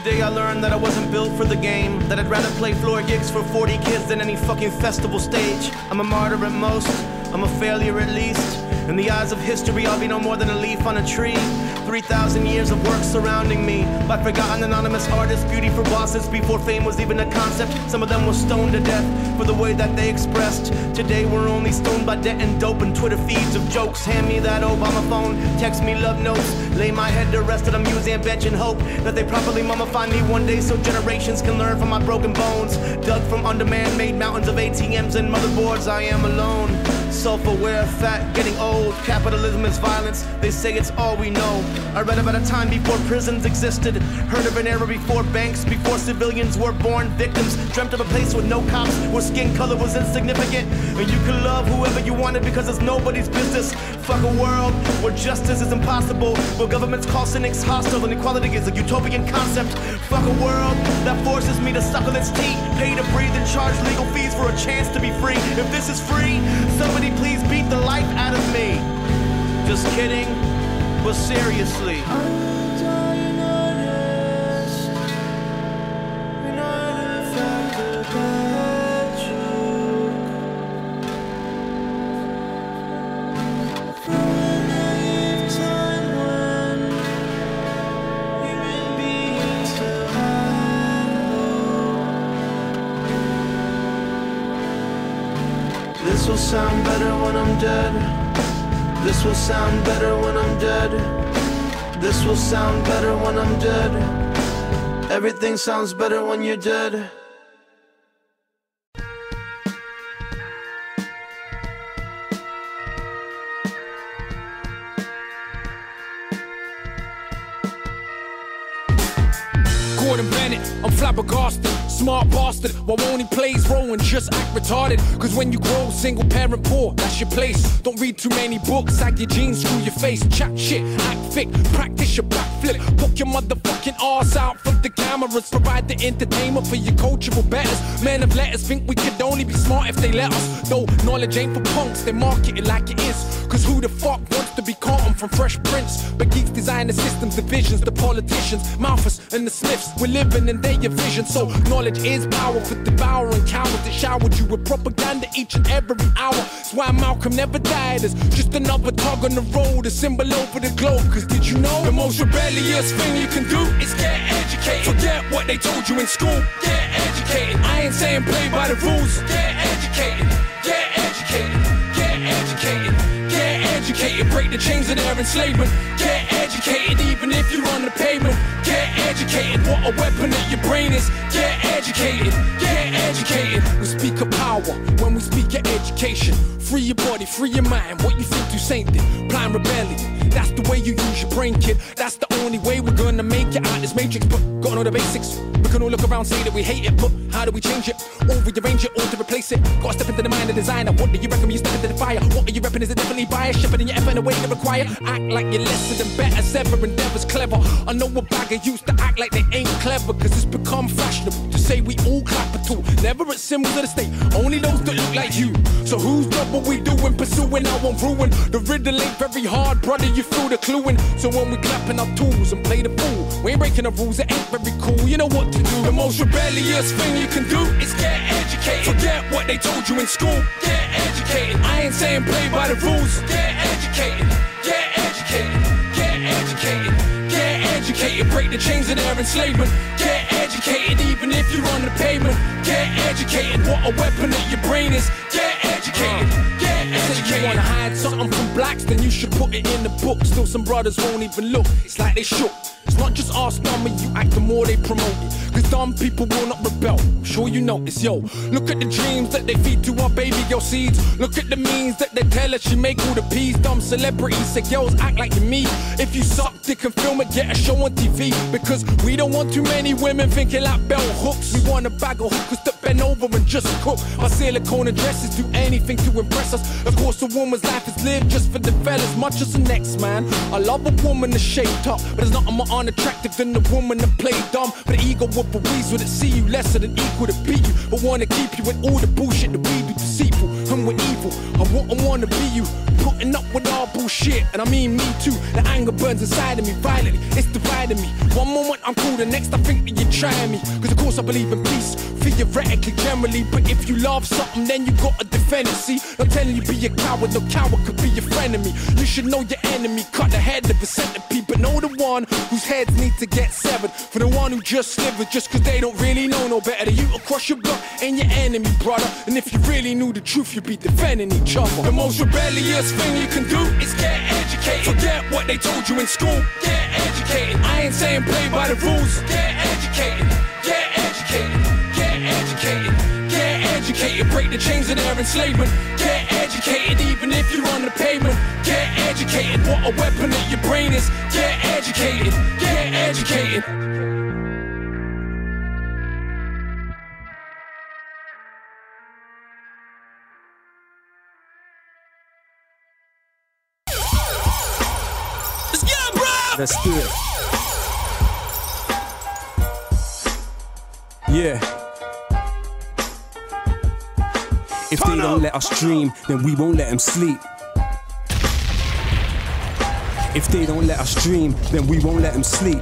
Today I learned that I wasn't built for the game, that I'd rather play floor gigs for 40 kids than any fucking festival stage. I'm a martyr at most, I'm a failure at least. In the eyes of history, I'll be no more than a leaf on a tree. 3,000 years of work surrounding me by forgotten anonymous artists, beauty for bosses before fame was even a concept. Some of them were stoned to death for the way that they expressed. Today we're only stoned by debt and dope and Twitter feeds of jokes. Hand me that Obama phone, text me love notes, lay my head to rest at a museum bench and hope that they properly mummify me one day so generations can learn from my broken bones. Dug from under man-made mountains of ATMs and motherboards, I am alone. Self-aware, fat, getting old. Capitalism is violence, they say it's all we know. I read about a time before prisons existed, heard of an era before banks, before civilians were born victims, dreamt of a place with no cops, where skin color was insignificant, and you could love whoever you wanted because it's nobody's business. Fuck a world where justice is impossible, where governments call cynics hostile and equality is a utopian concept. Fuck a world that forces me to suckle its teeth, pay to breathe and charge legal fees for a chance to be free. If this is free, somebody please beat the life out of me. Just kidding, but seriously. This will sound better when I'm dead. This will sound better when I'm dead. This will sound better when I'm dead. Everything sounds better when you're dead. Gordon Bennett, I'm flabbergasted, smart bastard. Why won't he plays role and just act retarded? Cause when you grow single parent poor, that's your place. Don't read too many books, sag your jeans, screw your face. Chat shit, act thick, practice your backflip. Poke your motherfucking arse out for the cameras. Provide the entertainment for your cultural betters. Men of letters think we could only be smart if they let us. Though knowledge ain't for punks, they market it like it is. Cause who the fuck wants to be Carlton from Fresh Prince? But geeks design the systems, the visions, the politicians, Malthus and the Smiths. We're living in their vision, so knowledge is power for devouring cowards that showered you with propaganda each and every hour. That's why Malcolm never died as just another tug on the road, a symbol over the globe. Cause did you know the most rebellious thing you can do is get educated? Forget what they told you in school, get educated. I ain't saying play by the rules, get educated, get educated, get educated. Get educated, break the chains of their enslavement. Get educated, even if you're on the pavement. Get educated, what a weapon that your brain is. Get educated, get educated. We speak of power when we speak of education. Free your body, free your mind. What you think you saint it? Blind rebellion. That's the way you use your brain, kid. That's the only way we're gonna make it out this matrix. But gotta know the basics. We can all look around, say that we hate it, but how do we change it? Or rearrange it, or to replace it? Gotta step into the mind of the designer. What do you reckon when you step into the fire? What are you repping? Is it definitely biased? Shipping your effort in a way that require? Act like you're lesser than better, sever endeavors clever. I know a bagger used to act like they ain't clever, cause it's become fashionable to say we all clap a tool. Never at symbols of the state, only those that look like you. So whose job are we doing? Pursuing our own ruin. The riddle ain't very hard, brother, you feel the cluing. So when we clapping our tools and play the fool, we ain't breaking the rules, it ain't very cool. You know what to do. The most rebellious thing you can do is get educated. Forget what they told you in school, get educated. I ain't saying play by the rules, get educated, get educated, get educated, get educated. Break the chains of their enslavement. Get educated, even if you're on the pavement. Get educated, what a weapon that your brain is. Get educated, get educated. If you wanna hide something from blacks, then you should put it in the book. Still some brothers won't even look, it's like they shook. It's not just us, dummy, you act the more they promote it. Cause dumb people will not rebel, I'm sure you notice, yo. Look at the dreams that they feed to our baby girl seeds. Look at the means that they tell us she make all the peas. Dumb celebrities say girls act like you me. If you suck dick and film it, get a show on TV. Because we don't want too many women thinking like bell hooks. We want a bag of hookers that bend over and just cook. Our silicone dresses do anything to impress us. Of course a woman's life is lived just for the fellas, much as the next man. I love a woman that's shaped up, but there's nothing more unattractive than the woman that play dumb. But the ego of a weasel that see you lesser than equal to beat you, but wanna keep you in all the bullshit that we do deceitful. And we're evil, I wanna be you, putting up with all start bullshit, and I mean me too. The anger burns inside of me violently, it's dividing me. One moment I'm cool, the next I think that you're trying me. Cause of course I believe in peace, theoretically, generally. But if you love something, then you gotta defend it. See, I'm telling you, be a coward, no coward could be your friend of me. You should know your enemy, cut the head of a centipede. But know the one whose heads need to get severed. For the one who just slivered, just cause they don't really know no better. You across your block and your enemy, brother. And if you really knew the truth, you'd be defending each other. The most rebellious thing you can do is get educated. Forget what they told you in school, get educated. I ain't saying play by the rules, get educated, get educated, get educated, get educated. Break the chains of their enslavement, get educated. Even if you're on the pavement, get educated. What a weapon that your brain is, get educated, get educated. Let's do it. Yeah. If they don't let us dream, then we won't let them sleep. If they don't let us dream, then we won't let them sleep.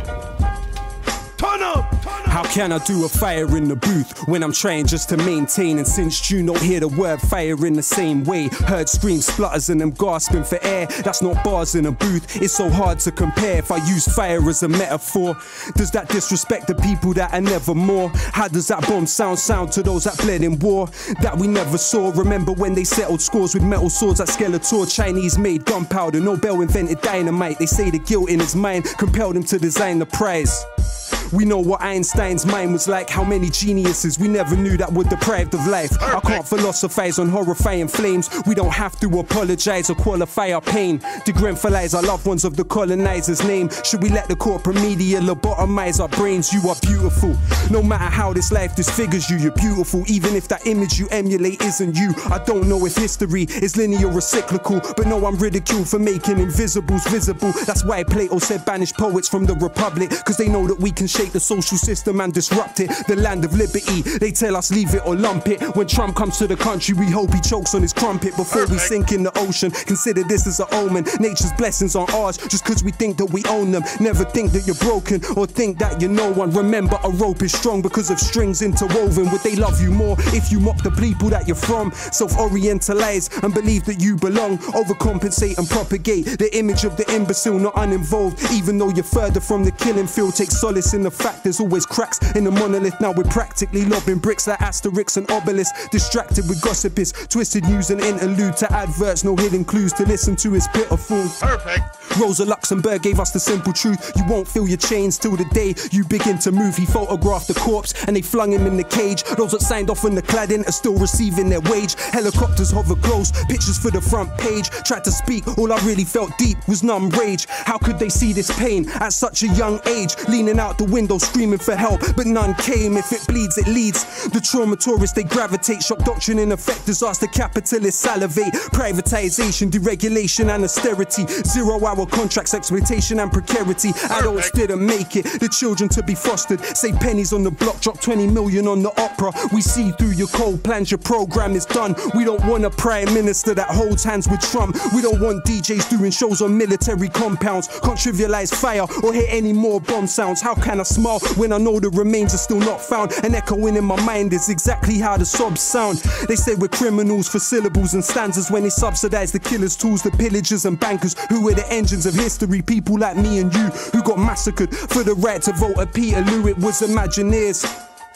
How can I do a fire in the booth when I'm trying just to maintain? And since June don't hear the word fire in the same way. Heard screams, splutters and them gasping for air. That's not bars in a booth, it's so hard to compare. If I use fire as a metaphor, does that disrespect the people that are never more? How does that bomb sound to those that bled in war that we never saw? Remember when they settled scores with metal swords at Skeletor? Chinese made gunpowder, Nobel invented dynamite. They say the guilt in his mind compelled him to design the prize. We know what Einstein's mind was like. How many geniuses we never knew that were deprived of life. I can't philosophize on horrifying flames. We don't have to apologize or qualify our pain. Degremphalize our loved ones of the colonizer's name. Should we let the corporate media lobotomize our brains? You are beautiful. No matter how this life disfigures you, you're beautiful. Even if that image you emulate isn't you. I don't know if history is linear or cyclical, but no, I'm ridiculed for making invisibles visible. That's why Plato said banish poets from the Republic, cause they know that we can shake the social system and disrupt it. The land of liberty, they tell us leave it or lump it. When Trump comes to the country, we hope he chokes on his crumpet before we sink in the ocean. Consider this as an omen. Nature's blessings aren't ours just cause we think that we own them. Never think that you're broken or think that you're no one. Remember, a rope is strong because of strings interwoven. Would they love you more if you mock the people that you're from? Self-orientalize and believe that you belong. Overcompensate and propagate the image of the imbecile, not uninvolved. Even though you're further from the killing field, take solace in the fact there's always cracks in the monolith. Now we're practically lobbing bricks like Asterix and Obelix. Distracted with gossip is twisted news and interlude to adverts. No hidden clues to listen to is pitiful. Perfect. Rosa Luxemburg gave us the simple truth. You won't feel your chains till the day you begin to move. He photographed the corpse and they flung him in the cage. Those that signed off on the cladding are still receiving their wage. Helicopters hover close, pictures for the front page. Tried to speak, all I really felt deep was numb rage. How could they see this pain at such a young age? Leaning out the window screaming for help, but none came. If it bleeds, it leads. The trauma tourists, they gravitate. Shock doctrine in effect, disaster capitalists salivate. Privatization, deregulation and austerity. 0-hour contracts, exploitation and precarity. Adults didn't make it, the children to be fostered. Save pennies on the block, drop 20 million on the opera. We see through your cold plans, your program is done. We don't want a prime minister that holds hands with Trump. We don't want DJs doing shows on military compounds. Can't trivialize fire or hear any more bomb sounds. How can I smile when I know the remains are still not found? And echoing in my mind is exactly how the sobs sound. They say we're criminals for syllables and stanzas when they subsidize the killers' tools, the pillagers and bankers who were the engines of history. People like me and you who got massacred for the right to vote at Peterloo. It was Imagineers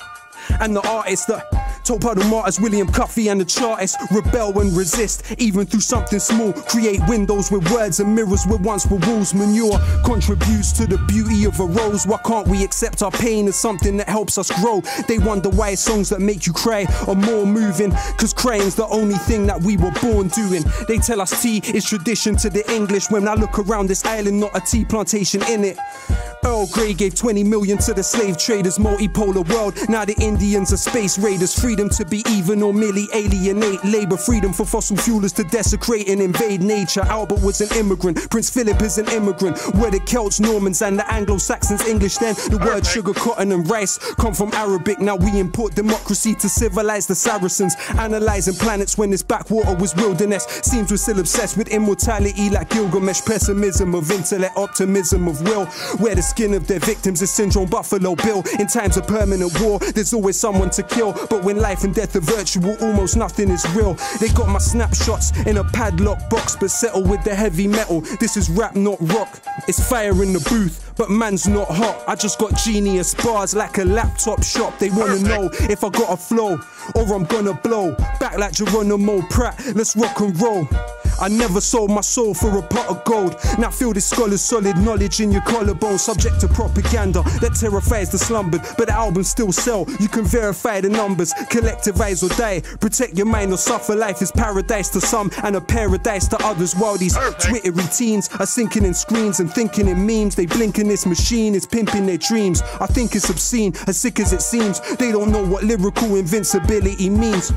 and the artists that told Puddle Martyrs, William Cuffy and the Chartists. Rebel and resist, even through something small. Create windows with words and mirrors where once were walls. Manure contributes to the beauty of a rose. Why can't we accept our pain as something that helps us grow? They wonder why songs that make you cry are more moving, cause crying's the only thing that we were born doing. They tell us tea is tradition to the English. When I look around this island, not a tea plantation in it. Earl Grey gave 20 million to the slave traders, multipolar world. Now the Indians are space raiders. Freedom to be even or merely alienate labor. Freedom for fossil fuelers to desecrate and invade nature. Albert was an immigrant, Prince Philip is an immigrant. Where the Celts, Normans and the Anglo-Saxons English then. The word sugar, cotton and rice come from Arabic. Now we import democracy to civilize the Saracens. Analyzing planets when this backwater was wilderness. Seems we're still obsessed with immortality like Gilgamesh. Pessimism of intellect, optimism of will. Where the skin of their victims is syndrome Buffalo Bill. In times of permanent war, there's always someone to kill. But when life and death are virtual, almost nothing is real. They got my snapshots in a padlock box, but settle with the heavy metal. This is rap, not rock. It's fire in the booth, but man's not hot. I just got genius bars like a laptop shop. They wanna know if I got a flow or I'm gonna blow. Back like Geronimo Pratt, let's rock and roll. I never sold my soul for a pot of gold. Now feel this scholar's solid knowledge in your collarbone. Subject to propaganda that terrifies the slumbered, but the albums still sell. You can verify the numbers. Collectivize or die. Protect your mind or suffer. Life is paradise to some and a paradise to others. While these twittery teens are sinking in screens and thinking in memes. They blink in this machine, it's pimping their dreams. I think it's obscene, as sick as it seems. They don't know what lyrical invincibility means.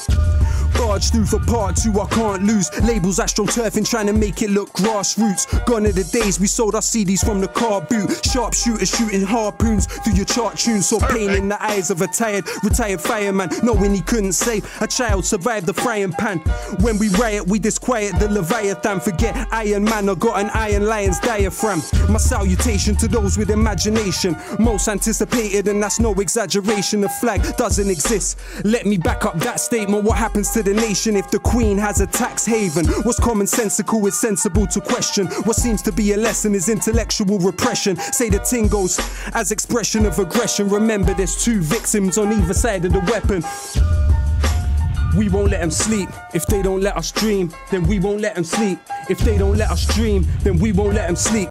Barge through for part 2, I can't lose. Labels astroturfing, trying to make it look grassroots. Gone are the days we sold our CDs from the car boot. Sharpshooters shooting harpoons through your chart tunes. Saw pain in the eyes of a retired fireman, knowing he couldn't save a child, survived the frying pan. When we riot, we disquiet the Leviathan. Forget Iron Man, I got an Iron Lion's diaphragm. My salutation to those with imagination. Most anticipated, and that's no exaggeration. The flag doesn't exist. Let me back up that statement. What happens to the nation if the Queen has a tax haven? What's commonsensical is sensible to question. What seems to be a lesson is intellectual repression. Say the ting goes as expression of aggression. Remember there's 2 victims on either side of the weapon. We won't let them sleep. If they don't let us dream, then we won't let them sleep. If they don't let us dream, then we won't let them sleep.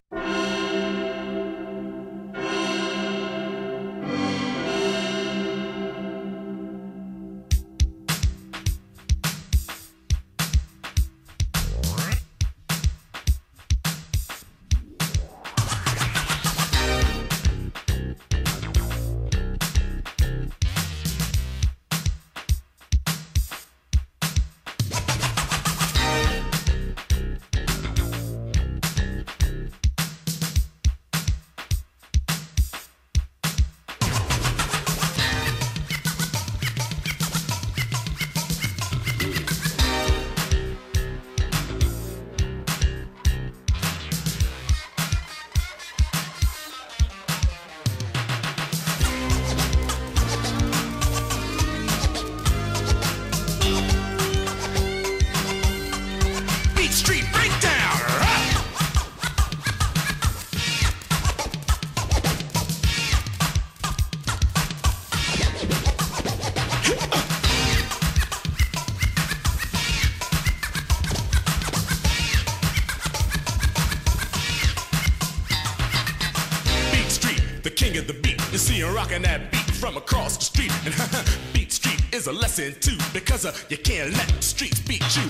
Rocking that beat from across the street. And Beat Street is a lesson too, because you can't let the streets beat you.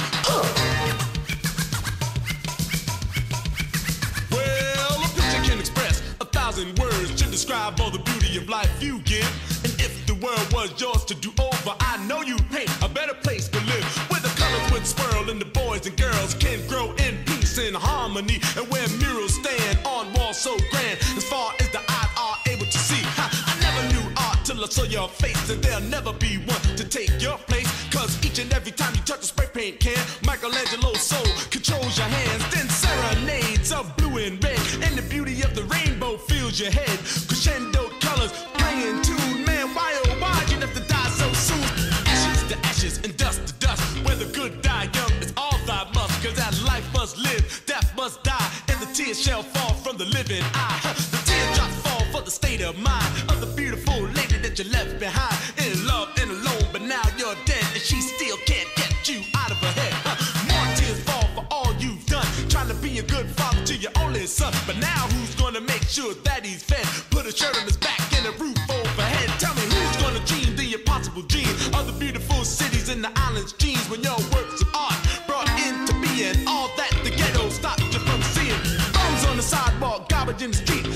Well, a picture can express 1,000 words to describe all the beauty of life you give. And if the world was yours to do over, I know you'd paint a better place to live, where the colors would swirl and the boys and girls can grow in peace and harmony, and where murals stand on walls so grand as far as the eyes are able to see. Till I saw your face, and there'll never be one to take your place. Cause each and every time you touch a spray paint can, Michelangelo's soul controls your hands. Then serenades of blue and red, and the beauty of the rainbow fills your head. Crescendo colors playing tune, man, why oh why you have to die so soon? Ashes to ashes and dust to dust, where the good die young is all thy must. Cause that life must live, death must die, and the tears shall fall from the living eye. The teardrops fall for the state of mind of the beautiful lady you left behind, in love and alone, but now you're dead, and she still can't get you out of her head. More tears fall for all you've done, trying to be a good father to your only son. But now who's gonna make sure that he's fed? Put a shirt on his back and a roof overhead. Tell me who's gonna dream the impossible dream of the beautiful cities and the islands' dreams, when your works of art brought into being all that the ghetto stopped you from seeing. Bums on the sidewalk, garbage in the street, abandoned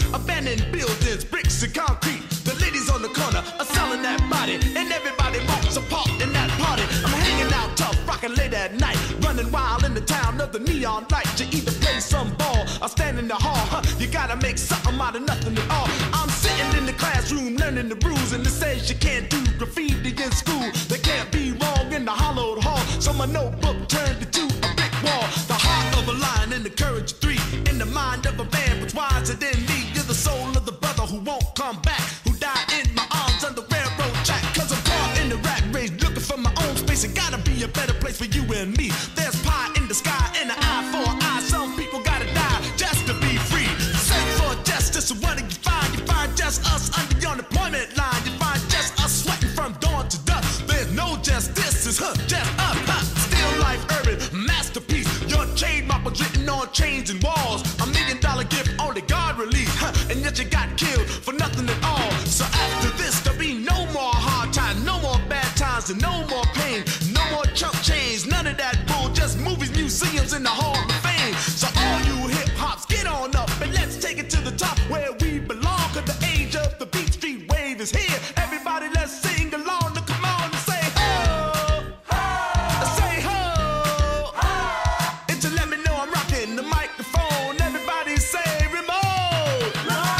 Abandoned buildings, bricks and concrete. The ladies on the corner are selling that body, and everybody wants a part in that party. I'm hanging out tough, rocking late at night, running wild in the town of the neon light. You either play some ball or stand in the hall. You gotta make something out of nothing at all. I'm sitting in the classroom learning the rules, and it says you can't do graffiti in school. They can't be wrong in the hollowed hall. So my notebook turned into a brick wall. The heart of a lion and the courage of three. In the mind of a man what's wiser than me. You're the soul of the brother who won't come back, who died in my arms on the railroad track. Cause I'm caught in the rat race, looking for my own space. It gotta be a better place for you and me. There's pie in the sky and an eye for an eye. Some people gotta die just to be free. Search for justice, what do you find? You find just us under the unemployment line. You find just us sweating from dawn to dusk. There's no justice, it's just us. Still life urban, masterpiece. Your trademark was written on chains and walls. $1 million gift only God released. And yet you got killed for nothing at all. So after this there'll be no more hard times, no more bad times, and no more pain, no more chump change, none of that bull. Just movies, museums, and the Hall of Fame. So all you hip hops, get on up and let's take it to the top where we belong. Cause the age of the Beat Street wave is here. Everybody let's sing along. Now come on and say ho, ho. Say ho, ho. And to let me know I'm rocking the microphone. Everybody say remote,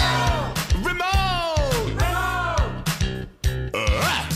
remote, remote.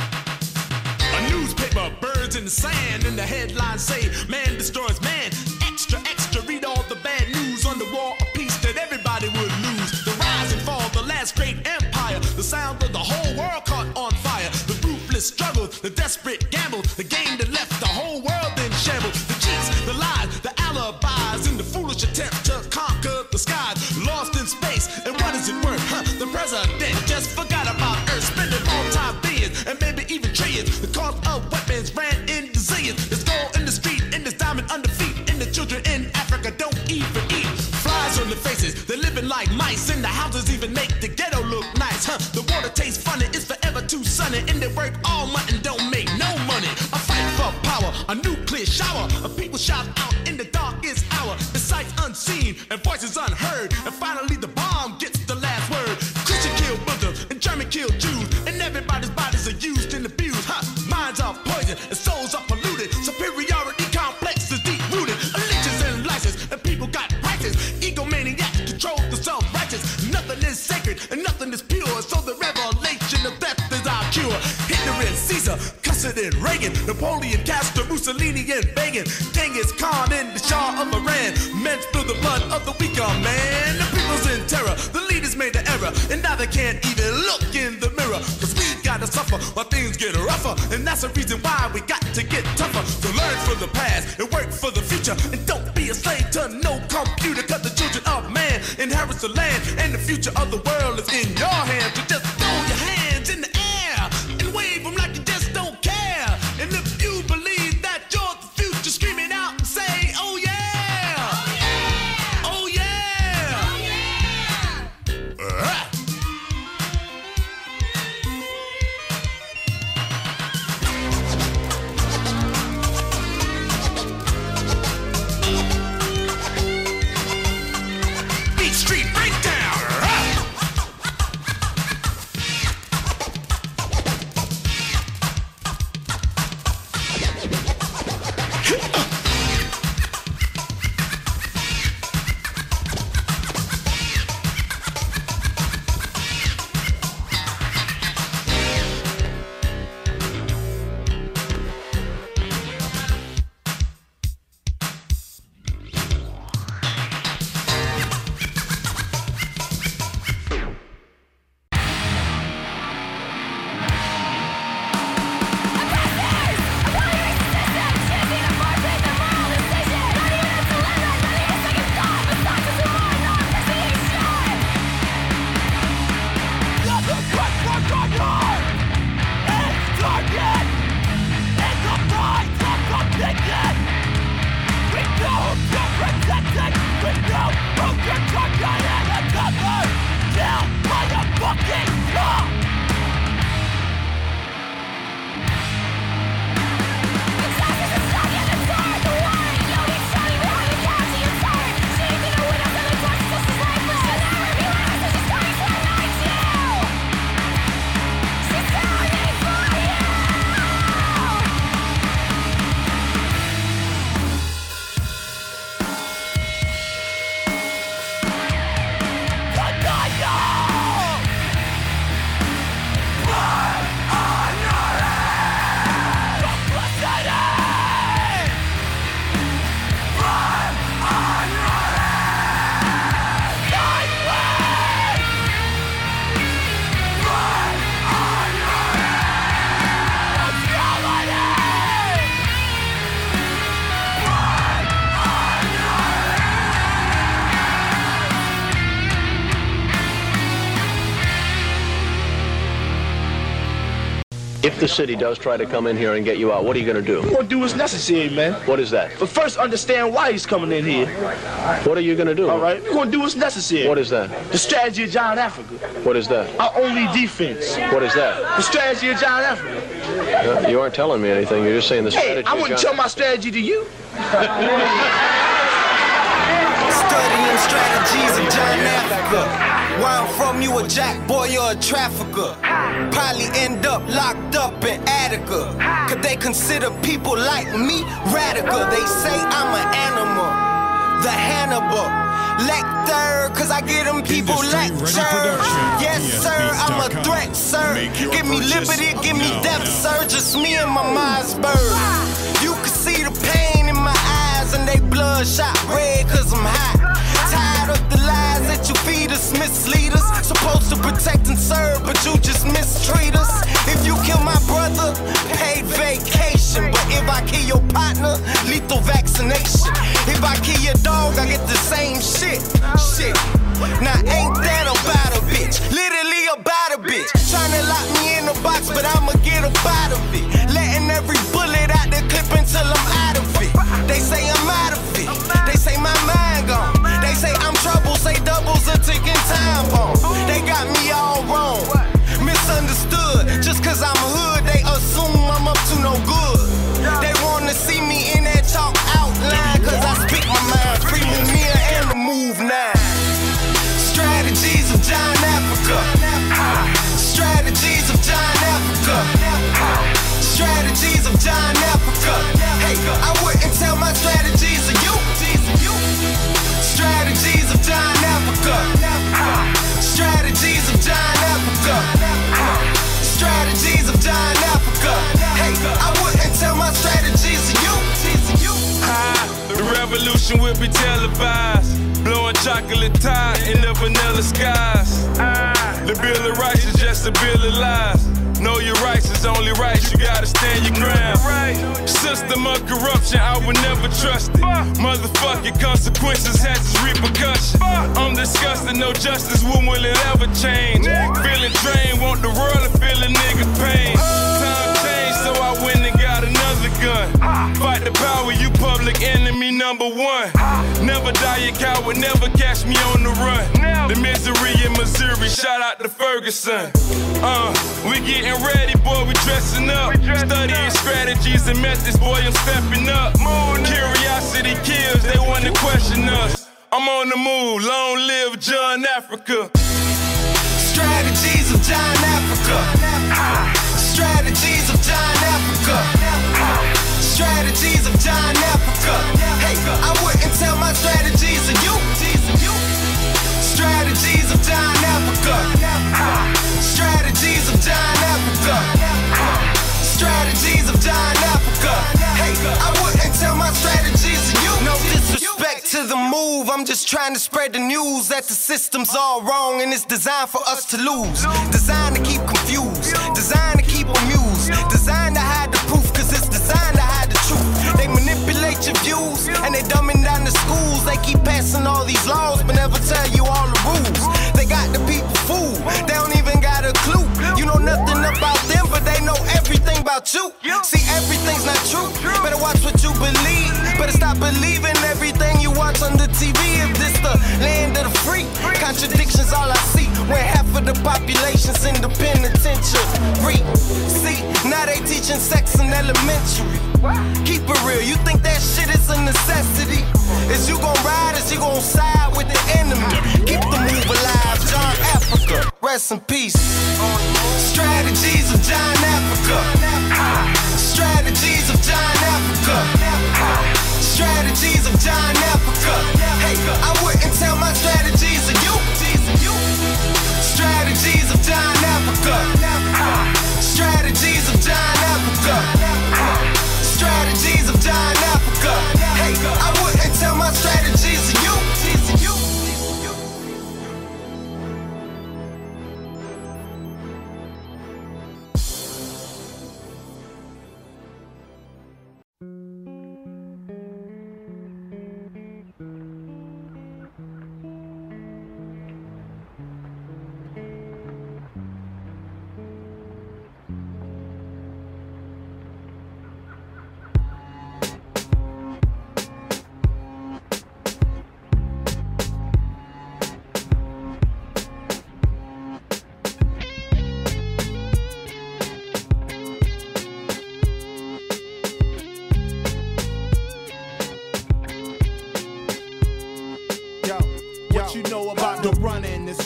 A newspaper, birds in the sand, and the headlines say man destroys man. Extra, extra, read all the bad news on the war of peace that everybody would lose. The rise and fall, the last great empire, the sound of the whole world caught on fire. The ruthless struggle, the desperate gamble, the game that left the whole world in shambles. The cheats, the lies, the alibis, and the foolish attempt to conquer the skies. Lost in space, and what is it worth? The president just forgot about Earth, spending multi-billions and maybe even trillions. The cost of weapons ran into zillions. There's gold in the street, and there's diamond under feet, and the children in Africa don't even eat. Flies on the faces, they're living like mice, and the houses even make the ghetto look nice. The water tastes funny, it's forever too sunny, and they work all month and don't make no money. A fight for power, a nuclear shower, of people shout out in the darkest hour. The sights unseen and voices unheard, and finally the bomb gets the last word. Christian killed Muslims and German killed Jews, and everybody's bodies are used and abused. Minds are poisoned and souls are polluted. Superiority complex is deep rooted. Allegiance and license, and people got prices. Egomaniacs control the self-righteous. Nothing is sacred and nothing is pure. So the revelation of death is our cure. Hitler and Caesar, Custard and Reagan, Napoleon, Castro, Mussolini and Begin, Genghis Khan and the Shah of Iran. Men spill the blood of the weaker man. The people's in terror, the leaders made the error, and now they can't even look in the mirror. Cause we gotta suffer while things get rougher, and that's the reason why we got to get tougher. So learn from the past and work for the future, and don't be a slave to no computer. Cause the children of man inherits the land, and the future of the world is in your hands. So just throw your hands in the air and wave them like you just don't care. And if you believe that you're the future, scream it out and say, oh yeah, oh yeah, oh yeah, oh yeah. Beat Street Breakdown. If the city does try to come in here and get you out, what are you going to do? We're going to do what's necessary, man. What is that? But first, understand why he's coming in here. What are you going to do? All right? We're going to do what's necessary. What is that? The strategy of John Africa. What is that? Our only defense. What is that? The strategy of John Africa. You aren't telling me anything. You're just saying the strategy. Hey, I wouldn't tell my strategy to you. Studying strategies of John Africa. Where I'm from, you a jack boy or a trafficker. Probably end up locked up in Attica. Cause they consider people like me radical. They say I'm an animal, the Hannibal Lecter, cause I get them people lecture. Yes sir, I'm a threat sir. Give me liberty, give me death sir. Just me and my Mossberg. You can see the pain in my eyes and they bloodshot red cause I'm hot. Tired of the lies that you feed us, mislead us. Supposed to protect and serve, but you just mistreat us. If you kill my brother, paid vacation. But if I kill your partner, lethal vaccination. If I kill your dog, I get the same shit. Now ain't that about a bitch? Literally about a bitch. Tryna lock me in a box, but I'ma get up out of it. Letting every bullet out the clip until I'm out of it. They say I'm out of it. They say my mind gone. They say I'm trouble, say doubles a ticking time bomb. They got me all wrong, misunderstood. Just cause I'm hood, they assume I'm up to no good. They wanna see me in that chalk outline, cause I speak my mind, free Mumia and the move now. Strategies of John Africa. Strategies of John Africa. Strategies of John Africa. Hey, I wouldn't tell my strategies of you. Strategies of John Africa. Strategies of John Africa. Strategies of John Africa. Hey, I wouldn't tell my strategies of you. The revolution will be televised. Blowing chocolate tie in the vanilla skies. The Bill of Rights is just a bill of lies. Know your rights is only right, you gotta stand your ground. System of corruption, I would never trust it. Motherfucking consequences has its repercussions. I'm disgusted, no justice, when will it ever change? Feeling drained, want the world to feel a nigga pain. Time changed, so I went and got another gun. Fight the power, you public enemy number one. Never die a coward, never catch me on the run. The misery in Missouri, shout out to Ferguson. We getting ready, boy, we dressing up. Studying strategies and methods, boy, I'm stepping up. Curiosity kills, they wanna question us. I'm on the move, long live John Africa. Strategies of John Africa. Strategies of John Africa. Strategies of John Africa. Hey, I wouldn't tell my strategies of you. Strategies of John Africa. Strategies of John Africa. Strategies of John Africa. Hey, I wouldn't tell my strategies of you. No disrespect to the move, I'm just trying to spread the news that the system's all wrong and it's designed for us to lose. Designed to keep confused, designed to keep amused, designed to hide the proof, cause it's designed to hide the truth. They manipulate your views and they dumbing down the schools. They keep passing all these laws but never tell you all the rules. They got the people fooled, they don't even got a clue. You know nothing about them but they know everything about you. See, everything's not true, better watch what you believe. Better stop believing everything you watch on the TV. If this the land of the free, contradictions all I see. When half of the population's in the penitentiary. See, now they teaching sex in elementary. Keep it real, you think that shit is a necessity? Is you gon' ride, is you gon' side with the enemy? Keep the move alive, John Africa. Rest in peace. Strategies of John Africa. Strategies of John Africa. Strategies of John Africa. Hey, I wouldn't tell my strategies of you. Strategies of John Africa. Strategies of John Africa. Strategies of John Africa. Hey, I wouldn't tell my strategies of you.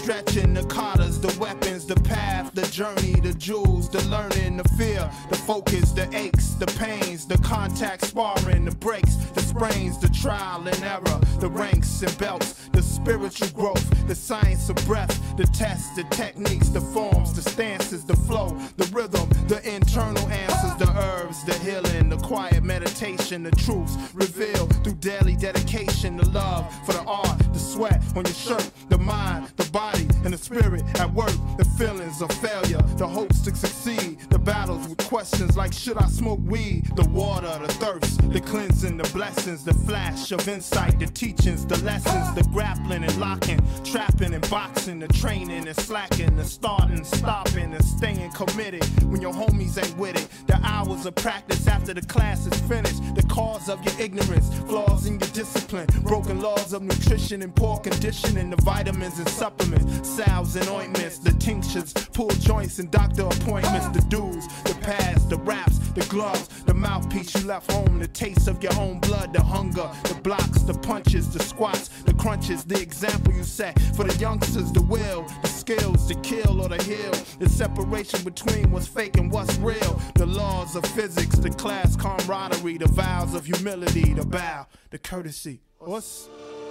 stretching, the katas, the weapons, the path, the journey, the jewels, the learning, the fear, the focus, the aches, the pains, the contact, sparring, the breaks, the sprains, the trial and error, the ranks and belts, the spiritual growth, the science of breath, the tests, the techniques, the forms, the stances, the flow, the rhythm, the internal answers, the herbs, the healing, the quiet meditation, the truths revealed through daily dedication, the love for the art, the sweat on your shirt, the mind, the body, and the spirit at work, the feelings of failure, the hopes to succeed, the battles with questions like should I smoke weed, the water, the thirst, the cleansing, the blessings, the flash of insight, the teachings, the lessons, the grappling and locking, trapping and boxing, the training and slacking, the starting, stopping, and staying committed when your homies ain't with it, the hours of practice after the class is finished, the cause of your ignorance, flaws in your discipline, broken laws of nutrition and poor conditioning, the vitamins and supplements, salves and ointments, the tinctures, pull joints and doctor appointments, the dues, the pads, the wraps, the gloves, the mouthpiece you left home, the taste of your own blood, the hunger, the blocks, the punches, the squats, the crunches, the example you set for the youngsters, the will, the skills to kill or to heal, the separation between what's fake and what's real, the laws of physics, the class camaraderie, the vows of humility, the bow, the courtesy. What's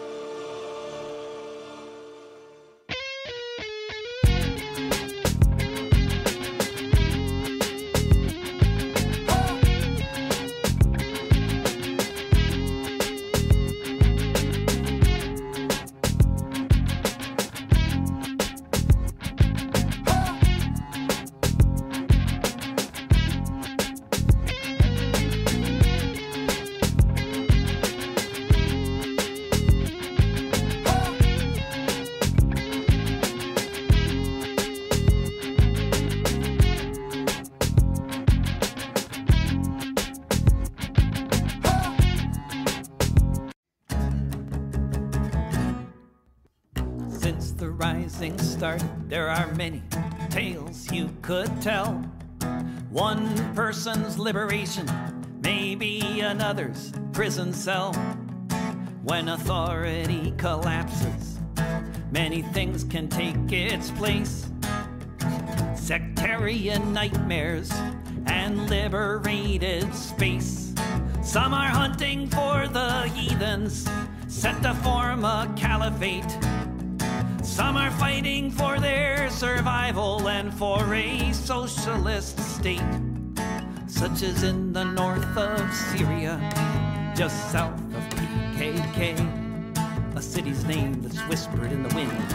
start, there are many tales you could tell. One person's liberation may be another's prison cell. When authority collapses, many things can take its place. Sectarian nightmares and liberated space. Some are hunting for the heathens, set to form a caliphate. Some are fighting for their survival and for a socialist state, such as in the north of Syria, just south of PKK, a city's name that's whispered in the wind.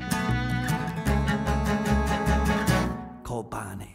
Kobane.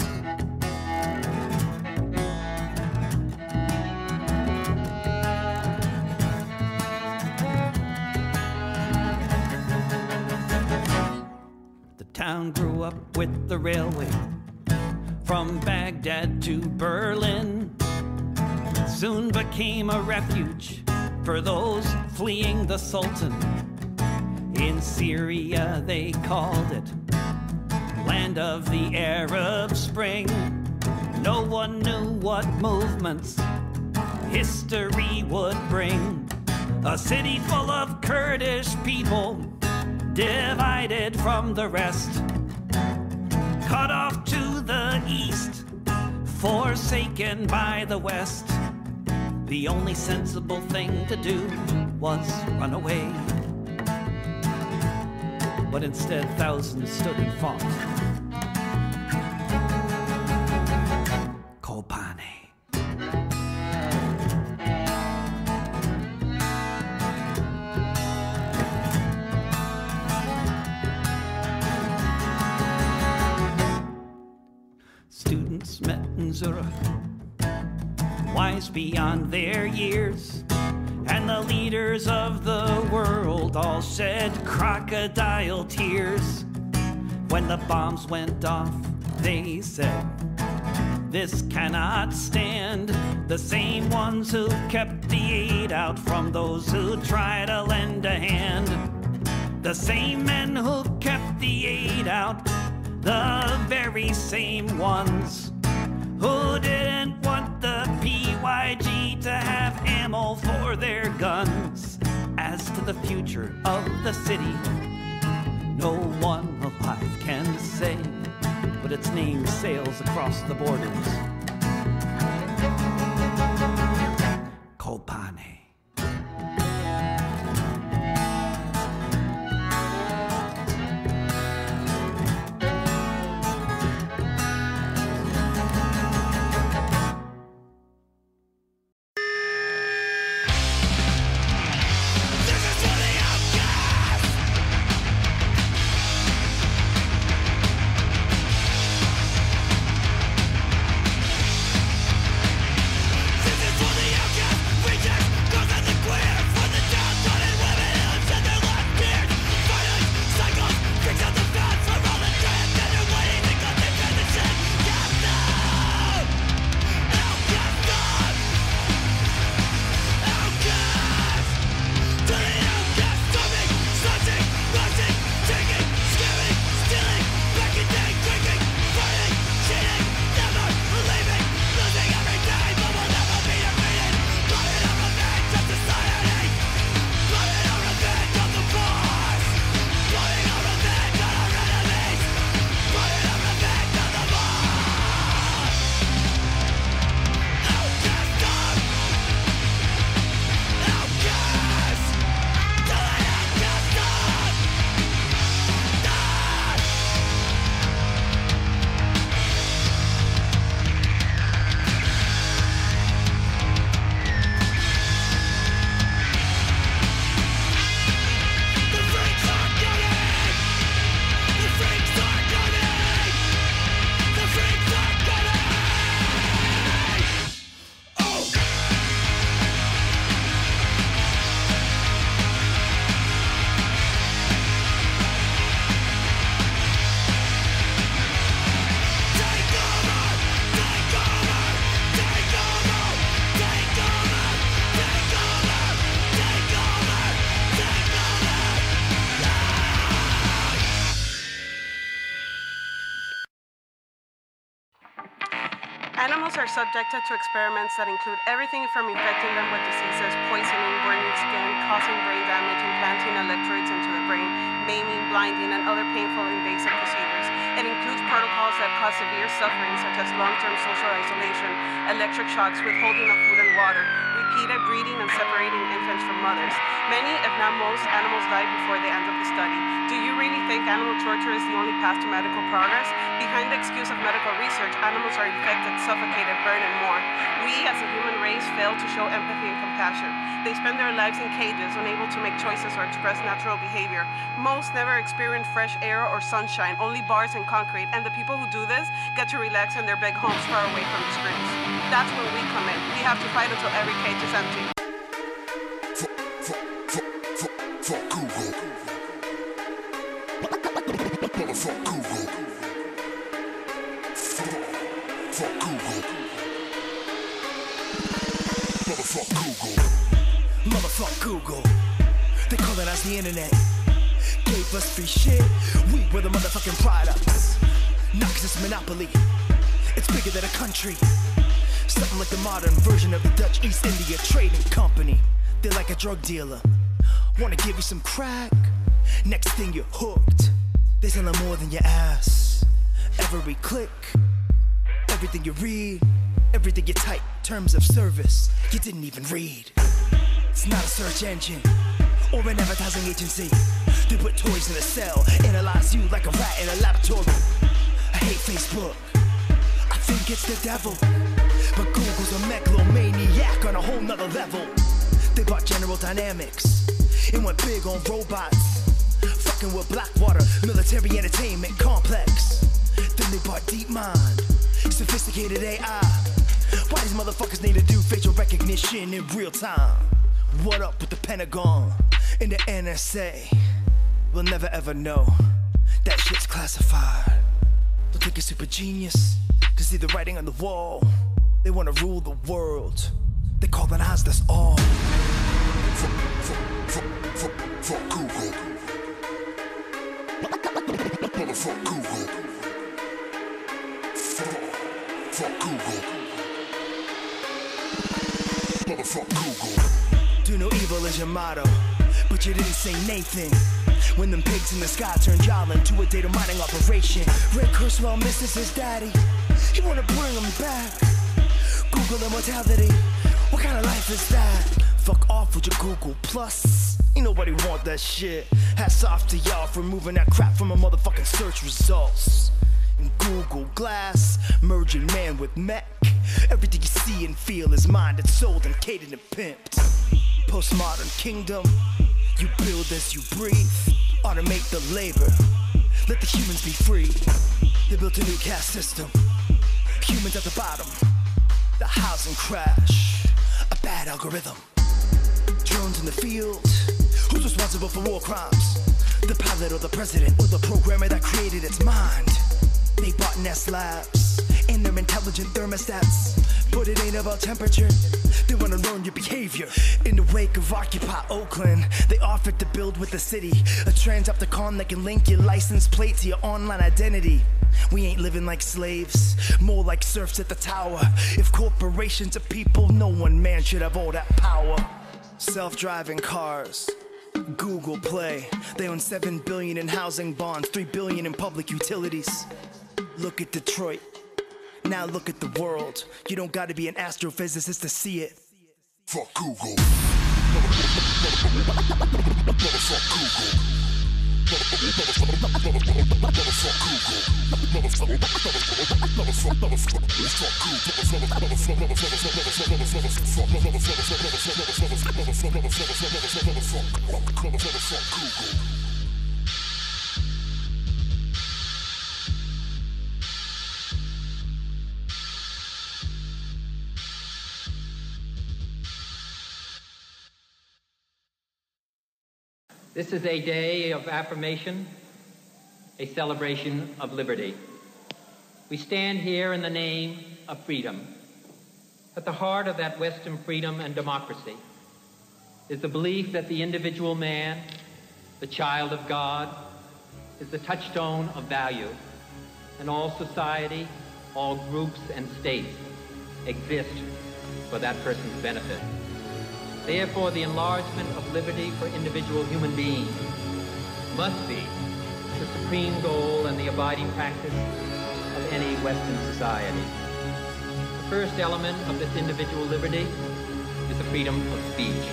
Town grew up with the railway from Baghdad to Berlin. Soon became a refuge for those fleeing the Sultan. In Syria they called it land of the Arab Spring. No one knew what movements history would bring. A city full of Kurdish people, divided from the rest, cut off to the east, forsaken by the West. The only sensible thing to do was run away, but instead thousands stood and fought. Kobane. Students met in Zurich, wise beyond their years, and the leaders of the world all shed crocodile tears. When the bombs went off, they said, "This cannot stand." The same ones who kept the aid out from those who tried to lend a hand. The same men who kept the aid out, the very same ones who didn't want the PYG to have ammo for their guns. As to the future of the city, no one alive can say, but its name sails across the borders. Kolpane. Animals are subjected to experiments that include everything from infecting them with diseases, poisoning, burning skin, causing brain damage, implanting electrodes into the brain, maiming, blinding, and other painful invasive procedures. It includes protocols that cause severe suffering such as long-term social isolation, electric shocks, withholding of food and water, repeated breeding and separating infants from mothers. Many, if not most, animals die before the end of the study. Do you really think animal torture is the only path to medical progress? Behind the excuse of medical research, animals are infected, suffocated, burned, and more. We, as a human race, fail to show empathy and compassion. They spend their lives in cages, unable to make choices or express natural behavior. Most never experience fresh air or sunshine, only bars and concrete, and the people who do this get to relax in their big homes far away from the screens. That's when we come in. We have to fight until every cage is empty. Fuck Google. Motherfuck Google. Fuck Google. Motherfuck Google. Motherfuck Google. They colonized the internet. Gave us free shit. We were the motherfucking products. Not 'cause it's monopoly. It's bigger than a country. Something like the modern version of the Dutch East India Trading Company. They're like a drug dealer. Wanna give you some crack? Next thing you're hooked. They selling more than your ass. Every click, everything you read, everything you type, terms of service you didn't even read. It's not a search engine or an advertising agency. They put toys in a cell, analyze you like a rat in a laboratory. I hate Facebook, I think it's the devil. But Google's a megalomaniac on a whole nother level. They bought General Dynamics and went big on robots. Fucking with Blackwater, military entertainment complex. Then they bought DeepMind, sophisticated AI. Why these motherfuckers need to do facial recognition in real time? What up with the Pentagon and the NSA? We'll never ever know. That shit's classified. Don't think it's super genius, 'cause see the writing on the wall. They wanna rule the world. They colonized us all. Fuck Google. Motherfuck Google. Fuck Google. Motherfuck Google. Do no evil is your motto, but you didn't say Nathan. When them pigs in the sky turned y'all into a data mining operation. Ray Kurzweil misses his daddy. He wanna bring him back. Google immortality. What kind of life is that? Fuck off with your Google Plus. Ain't nobody want that shit. Hats off to y'all for removing that crap from my motherfucking search results. And Google Glass, merging man with mech. Everything you see and feel is mined and sold and catered and pimped. Postmodern kingdom, you build as you breathe. Automate the labor, let the humans be free. They built a new caste system, humans at the bottom. The housing crash, a bad algorithm. Drones in the field, who's responsible for war crimes? The pilot or the president or the programmer that created its mind? They bought Nest Labs and their intelligent thermostats, but it ain't about temperature. They wanna learn your behavior. In the wake of Occupy Oakland, they offered to build with the city a Transopticon that can link your license plate to your online identity. We ain't living like slaves, more like serfs at the tower. If corporations are people, no one man should have all that power. Self-driving cars, Google Play. They own $7 billion in housing bonds, $3 billion in public utilities. Look at Detroit. Now look at the world. You don't gotta be an astrophysicist to see it. Fuck Google. Motherfuck Google. This is a day of affirmation, a celebration of liberty. We stand here in the name of freedom. At the heart of that Western freedom and democracy is the belief that the individual man, the child of God, is the touchstone of value, and all society, all groups and states exist for that person's benefit. Therefore, the enlargement of liberty for individual human beings must be the supreme goal and the abiding practice of any Western society. The first element of this individual liberty is the freedom of speech.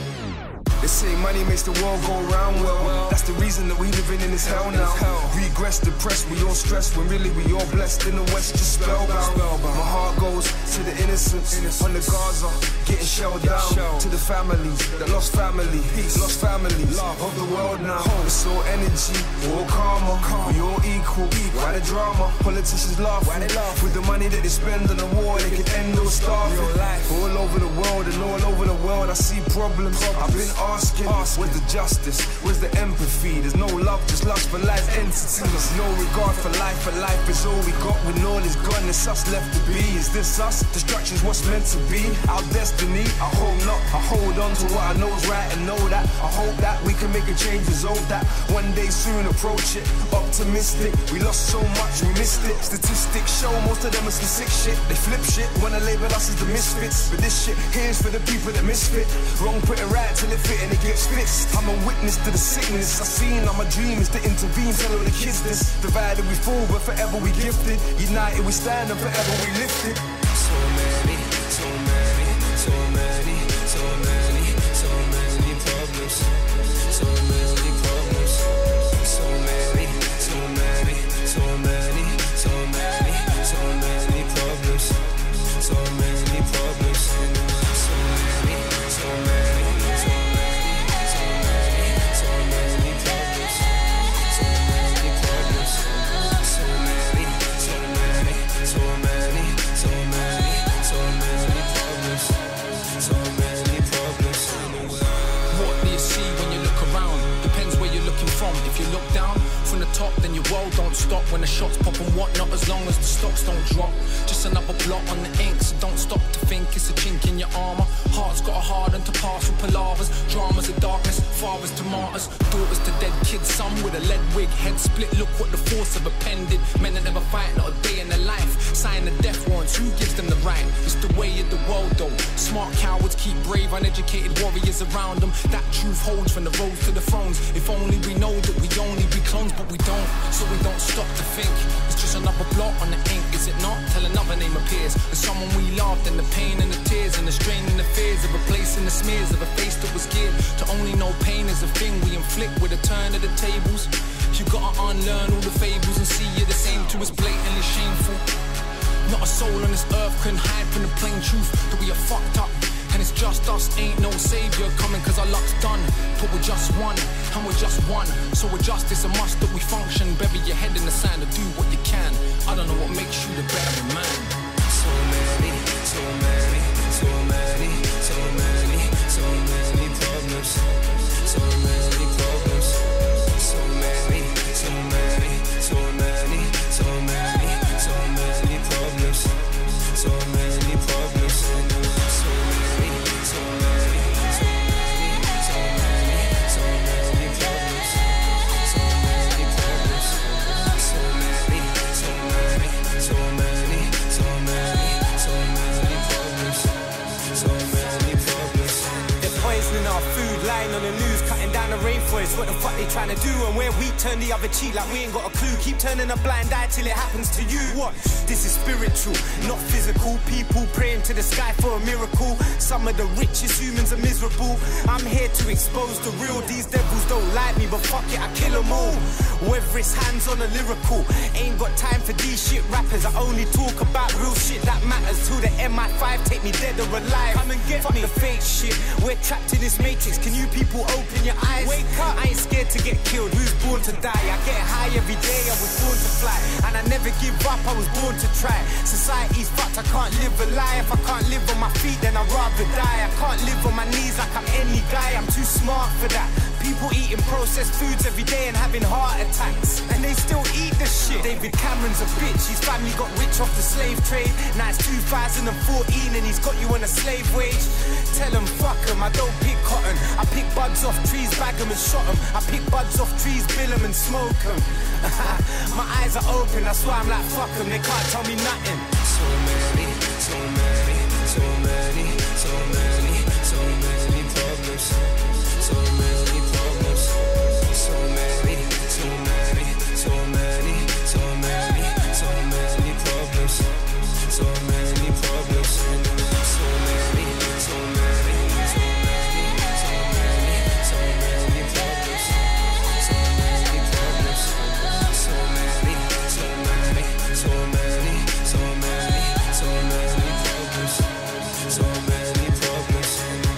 They say money makes the world go round, well, that's the reason that we living in this hell now. Regress, depressed, we all stressed, when really we all blessed in the West, just spellbound. My heart goes to the innocents on the Gaza, getting shelled down. To the families that lost family, lost families of the world now. It's all energy, all karma, we all equal. Why the drama? Politicians laugh with the money that they spend on the war, they can end all starving. All over the world and all over the world I see problems. I've been asking, where's the justice? Where's the empathy? There's no love, just lust for life entity. There's no regard for life is all we got. When all is gone, it's us left to be. Is this us? Destruction's what's meant to be. Our destiny, I hope not. I hold on to what I know is right and know that. I hope that we can make a change, resolve that. One day soon approach it. Optimistic, we lost so much, we missed it. Statistics show most of them are some sick shit. They flip shit, wanna label us as the misfits. But this shit here's for the people that misfit. Wrong put it right till it fit and it gets fixed. I'm a witness to the sickness I seen on my dream is to intervene. Tell all the kids this. Divided we fall, but forever we gifted. United we stand and forever we lifted. So many, so many, so many, so many, so many problems. So many problems. So many, so many, so many, so many, so many problems. So many problems. So many, so many. If you look down from the top, then your world don't stop. When the shots pop and whatnot, as long as the stocks don't drop. Just another blot on the ink, so don't stop to think it's a chink in your armor. Hearts got a harden to pass from palavers. Dramas of darkness, fathers to martyrs, daughters to dead kids, some with a lead wig, head split. Look what the force have appended. Men that never fight, not a day in their life. Sign the death warrants, who gives them the right? It's the way of the world though. Smart cowards keep brave, uneducated warriors around them. That truth holds from the roads to the thrones. If only we know that we only be clones, but we don't, so we don't stop to think. It's just another blot on the ink, is it not? Till another name appears, and someone we loved, and the pain and the tears and the strain and the fears of replacing the smears of a face that was geared to only know pain is a thing we inflict with a turn of the tables. You gotta unlearn all the fables and see you're the same to us, blatantly shameful. Not a soul on this earth can hide from the plain truth that we are fucked up. And it's just us, ain't no savior coming cause our luck's done. But we're just one, and we're just one. So with justice a must that we function. Bury your head in the sand and do what you can. I don't know what makes you the better man. So many, so many, so many, so many, so many problems. So many problems. So many, so many, so many, so many, so many problems. So many problems. So many, so many, so many, so many, so many problems. So many problems. So many, so many, so many, so many, so many problems. So many problems. They're poisoning our food, lying on the news, cutting down the rainforest. What the fuck they trying to do? And where we turn the other cheek like we ain't got a clue. Keep turning a blind eye till it happens to you. What? This is spiritual, not physical. People praying to the sky for a miracle. Some of the richest humans are miserable. I'm here to expose the real. These devils don't like me, but fuck it, I kill them all. Whether it's hands on a lyrical, ain't got time for these shit rappers. I only talk about real shit that matters. Till the MI5 take me dead or alive. Come and get fuck me. The fake shit. We're trapped in this matrix. Can you people open your eyes? Wake up. I ain't scared to get killed. Who's born to die? I get high every day. I was born to fly, and I never give up. I was born to try. Society's fucked. I can't live a lie. If I can't live on my feet, then I'd rather die. I can't live on my knees like I'm any guy. I'm too smart for that. People eating processed foods every day and having heart attacks, and they still eat the shit. David Cameron's a bitch. His family got rich off the slave trade. Now it's 2014 and he's got you on a slave wage. Tell him fuck him. I don't pick cotton. I pick buds off trees, bag them and shot them. I pick buds off trees, bill them and smoke them. My eyes are open. That's why I'm like fuck them. They can't tell me nothing. So many, so many, so many, so many, so many problems. So many problems. So many, so many, so many, so many, so many problems. So many problems. So many, so many, so many, so many, so many problems. So many problems. So many, so many, so many, so many, so many problems. So many problems.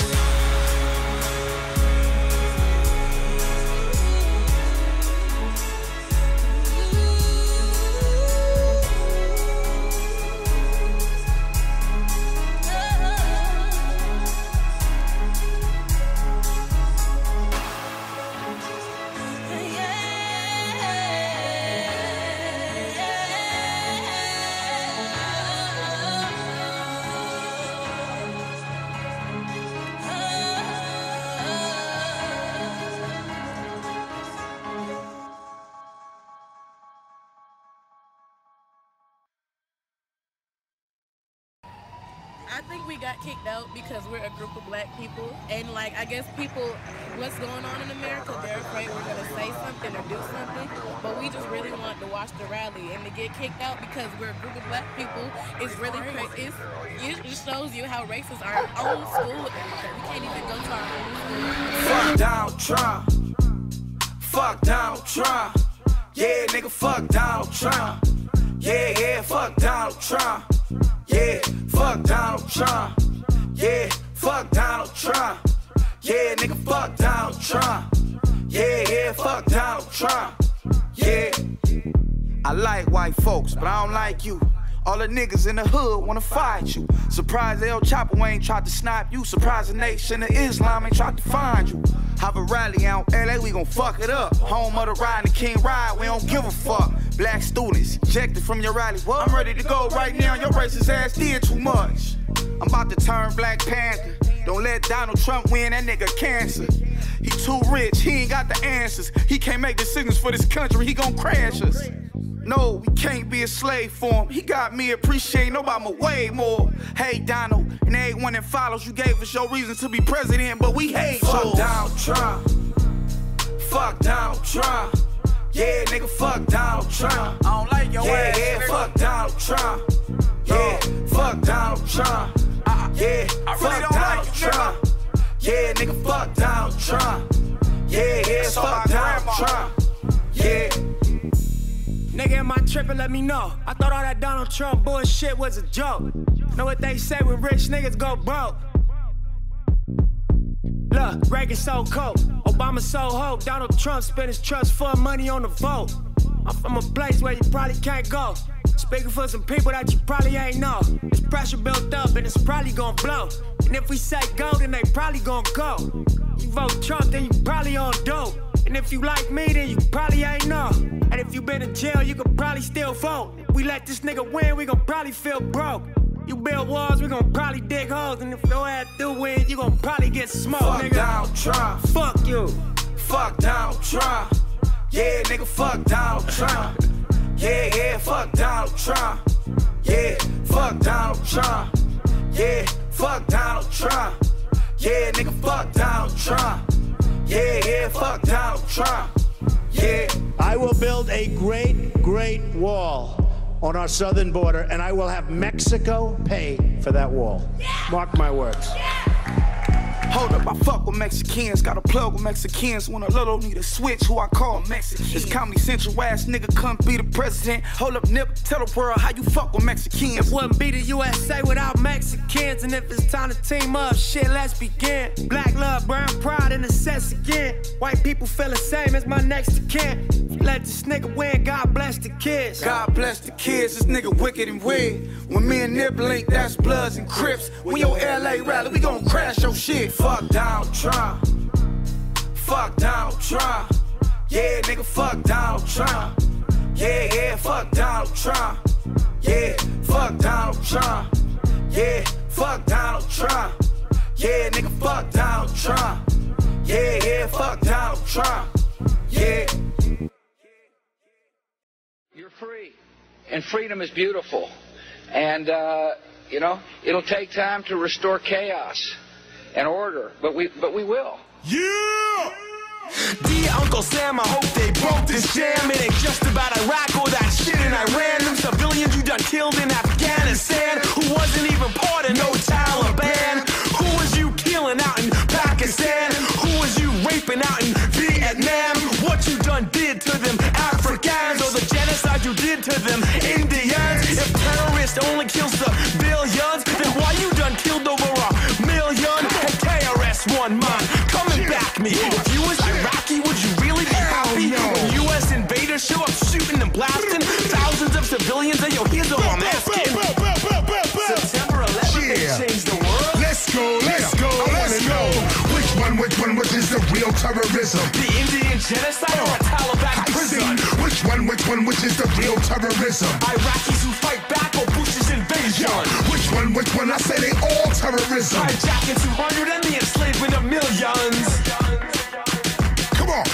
I think we got kicked out because we're a group of black people, and like I guess people, what's going on in America, they're afraid we're gonna say something or do something, but we just really want to watch the rally, and to get kicked out because we're a group of black people is really crazy. It just shows you how racist our own school is. We can't even go to our own school. Fuck Donald Trump. Fuck Donald Trump. Yeah, nigga, fuck Donald Trump. Yeah, yeah, fuck Donald Trump. Yeah, fuck Donald Trump. Yeah, fuck Donald Trump. Yeah, nigga, fuck Donald Trump. Yeah, yeah, fuck Donald Trump. Yeah. I like white folks, but I don't like you. All the niggas in the hood wanna fight you. Surprised El Chapo ain't tried to snipe you. Surprised the Nation of Islam ain't tried to find you. Have a rally out LA, we gon' fuck it up. Home of the ride and the King ride, we don't give a fuck. Black students ejected from your rally. What? I'm ready to go right now, your racist ass did too much. I'm about to turn Black Panther. Don't let Donald Trump win, that nigga cancer. He too rich, he ain't got the answers. He can't make decisions for this country, he gon' crash us. No, we can't be a slave for him. He got me appreciating Obama way more. Hey, Donald, and everyone that follows, you gave us your reason to be president, but we hate you. Fuck Donald Trump. Fuck Donald Trump. Yeah, nigga, fuck Donald Trump. I don't like your ass. Yeah, fuck Donald Trump. Yeah, fuck Donald Trump. Yeah, fuck Donald Trump. Yeah, nigga, fuck Donald Trump. Yeah, fuck Donald Trump. Yeah. Nigga, am I tripping? Let me know. I thought all that Donald Trump bullshit was a joke. Know what they say when rich niggas go broke? Look, Reagan so cold, Obama so ho. Donald Trump spent his trust fund money on the vote. I'm from a place where you probably can't go. Speaking for some people that you probably ain't know. There's pressure built up and it's probably gonna blow. And if we say go, then they probably gonna go. You vote Trump, then you probably on dope. And if you like me, then you probably ain't know. And if you been in jail, you could probably still vote. If we let this nigga win, we gon' probably feel broke. You build walls, we gon' probably dig holes. And if your ass do win, you gon' probably get smoked, fuck nigga. Donald Trump. Fuck you. Fuck Donald Trump. Yeah, nigga, fuck Donald Trump. Yeah, fuck Donald Trump. Yeah, fuck Donald Trump. Yeah, fuck Donald Trump. Yeah, nigga, fuck Donald Trump. Yeah, fuck Donald Trump. Yeah. I will build a great, great wall on our southern border, and I will have Mexico pay for that wall. Yeah. Mark my words. Yeah. Hold up, I fuck with Mexicans, got a plug with Mexicans. When a little need a switch, who I call Mexican. This Comedy Central ass nigga couldn't be the president. Hold up, Nip, tell the world how you fuck with Mexicans. It wouldn't be the USA without Mexicans. And if it's time to team up, shit, let's begin. Black love, brown pride, and the sets again. White people feel the same as my next of kin. Let this nigga win, God bless the kids. God bless the kids, this nigga wicked and weird. When me and Nip link, that's Bloods and Crips. When your LA rally, we gon' crash your shit. Fuck Donald Trump. Fuck Donald Trump. Yeah, nigga, fuck Donald Trump. Yeah, fuck Donald Trump. Yeah, fuck Donald Trump. Yeah, fuck Donald Trump. Yeah, nigga, fuck Donald Trump. Yeah, fuck Donald Trump. Yeah. You're free, and freedom is beautiful. And, you know, it'll take time to restore chaos and order, but we will. Yeah! Dear Uncle Sam, I hope they broke this jam. It ain't just about Iraq or that shit in Iran. Them civilians you done killed in Afghanistan, who wasn't even part of no Taliban. Who was you killing out in Pakistan? Who was you raping out in Vietnam? What you done did to them Africans, or the genocide you did to them Indians? If terrorists only kills the billions, then why you done killed over a million? Hey, KRS-One, man, come and back me. If you was Iraqi, would you really be happy when US invaders show up shooting and blasting thousands of civilians? And yo, here's all I'm asking. September 11th, they changed the world. Let's go, let's go, let's go. Which is the real terrorism? The Indian genocide or a Taliban prison? Which is the real terrorism? Iraqis who fight back or Bush's invasion? Which one? I say they all terrorism. Hijacking 200 and the enslavement of millions. Come on.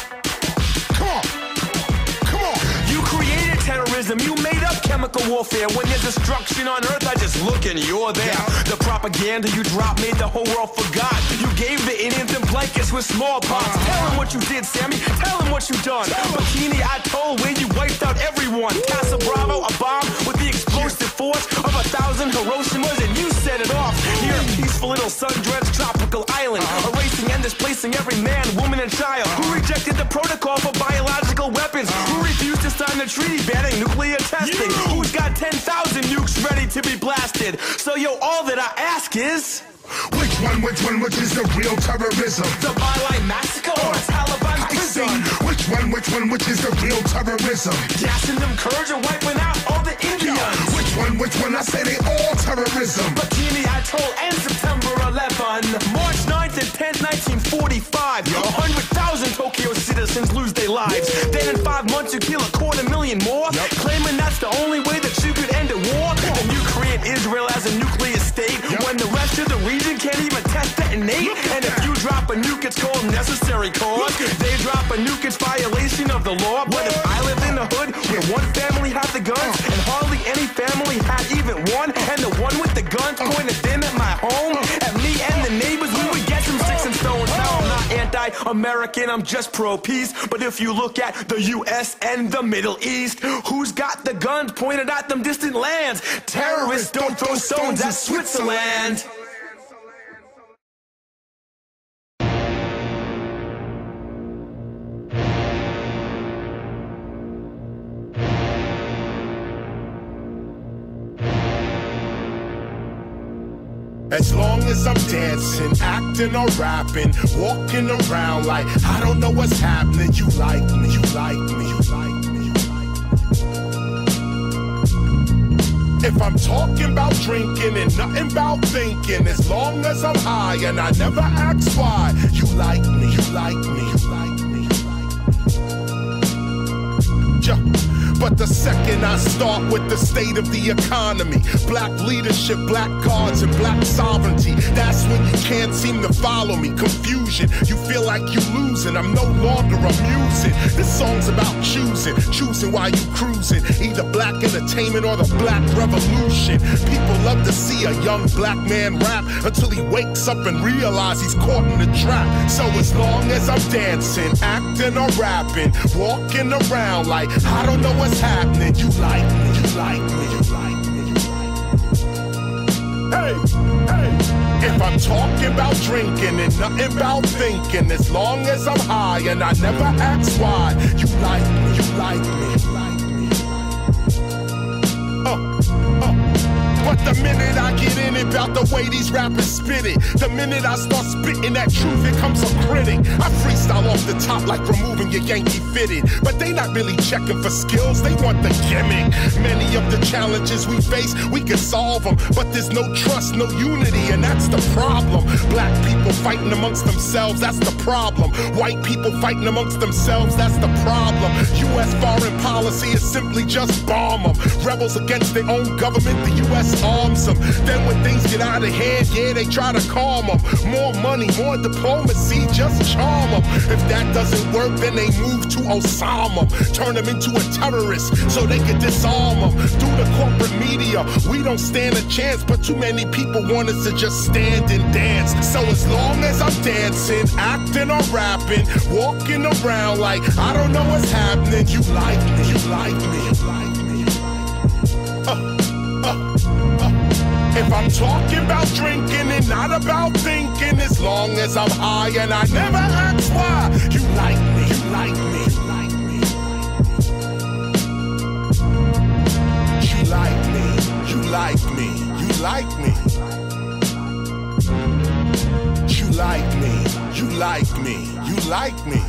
You created terrorism, you made up chemical warfare. When there's destruction on earth, I just look and you're there. The propaganda you dropped made the whole world forgot. You gave the Indians them blankets with smallpox. Tell them what you did, Sammy, tell them what you done. Bikini Atoll, where you wiped out everyone. Casa Bravo, a bomb with the explosive force of 1,000 Hiroshimas, and you set it off. Here, a peaceful little sun-drenched tropical island, erasing and displacing every man, woman, and child. Who rejected the protocol for biological weapons? Who refused to sign the treaty banning nuclear testing? Who's got 10,000 nukes ready to be blasted? So yo, all that I ask is, which is the real terrorism? The My Massacre or a Taliban prison? Which is the real terrorism? Gassing them Kurds or wiping out all the Indians? Which one? I say they all terrorism. Bikini Atoll and September 11. March 9th and 10th, 1945. 100,000 Tokyo citizens lose their lives. Then in 5 months you kill 250,000 more. Claiming that's the only way that you could end a war. Then you create Israel as a nuclear state when the rest of the region can't even test detonate. And if you drop a nuke, it's called necessary cause. They drop a nuke, it's violation of the law. But if I live in the hood where one family had the guns and hardly any family had even one. And the one with the guns pointed in at my home, at me and the neighbors, we would get some sticks and stones. Now I'm not anti-American, I'm just pro-peace. But if you look at the U.S. and the Middle East, who's got the guns pointed at them distant lands? Terrorists don't throw stones at Switzerland. As long as I'm dancing, acting or rapping, walking around like I don't know what's happening, you like me, you like me, you like me, you like me. If I'm talking about drinking and nothing about thinking, as long as I'm high and I never ask why, you like me, you like me, you like me, you like me. But the second I start with the state of the economy, black leadership, black cards, and black sovereignty, that's when you can't seem to follow me. Confusion, you feel like you losing, I'm no longer amusing. This song's about choosing while you cruising, either black entertainment or the black revolution. People love to see a young black man rap until he wakes up and realizes he's caught in the trap. So as long as I'm dancing, acting or rapping, walking around like I don't know what's happening, you like me, you like me, you like me, you like me. Hey, hey. If I'm talking about drinking and nothing about thinking, as long as I'm high and I never ask why, you like me, you like me, you like me. But the minute I get in it about the way these rappers spit it, the minute I start spitting that truth, it comes a critic. I freestyle off the top like removing your Yankee fitted, but they not really checking for skills, they want the gimmick. Many of the challenges we face, we can solve them, but there's no trust, no unity, and that's the problem. Black people fighting amongst themselves, that's the problem. White people fighting amongst themselves, that's the problem. U.S. foreign policy is simply just bomb them. Rebels against their own government, the U.S. arms them. Then when things get out of hand, yeah, they try to calm them. More money, more diplomacy, just charm them. If that doesn't work, then they move to Osama. Turn them into a terrorist so they can disarm them. Through the corporate media, we don't stand a chance, but too many people want us to just stand and dance. So as long as I'm dancing, acting or rapping, walking around like I don't know what's happening, you like me, you like me, you like me. If I'm talking about drinking and not about thinking, as long as I'm high and I never ask why, you like me, you like me, you like me. You like me, you like me, you like me. You like me, you like me, you like me.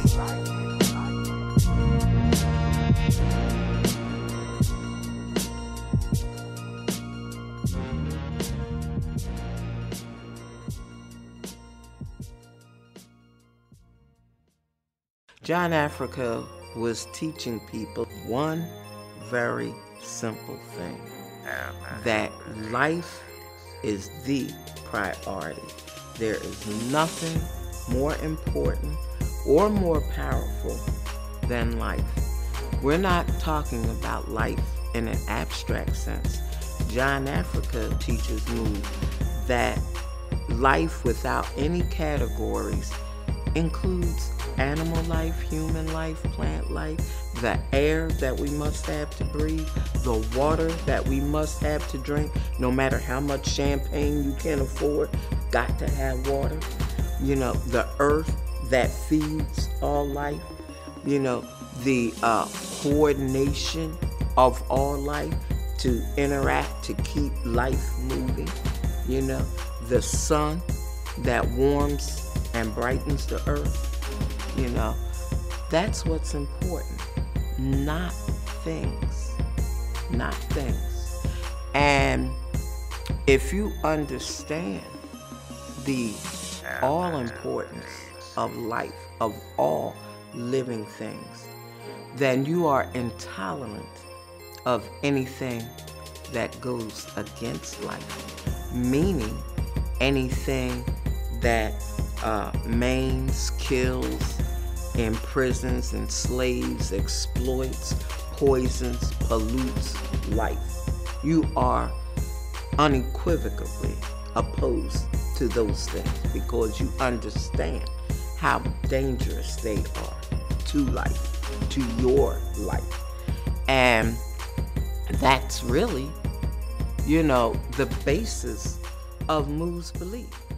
John Africa was teaching people one very simple thing, that life is the priority. There is nothing more important or more powerful than life. We're not talking about life in an abstract sense. John Africa teaches me that life without any categories includes animal life, human life, plant life, the air that we must have to breathe, the water that we must have to drink, no matter how much champagne you can afford, got to have water. You know, the earth that feeds all life, you know, the coordination of all life to interact, to keep life moving, you know, the sun that warms and brightens the earth. You know, that's what's important, not things, not things. And if you understand the all importance of life, of all living things, then you are intolerant of anything that goes against life, meaning anything that maims, kills, imprisons, enslaves, exploits, poisons, pollutes life. You are unequivocally opposed to those things because you understand how dangerous they are to life, to your life. And that's really, the basis of Mu's belief.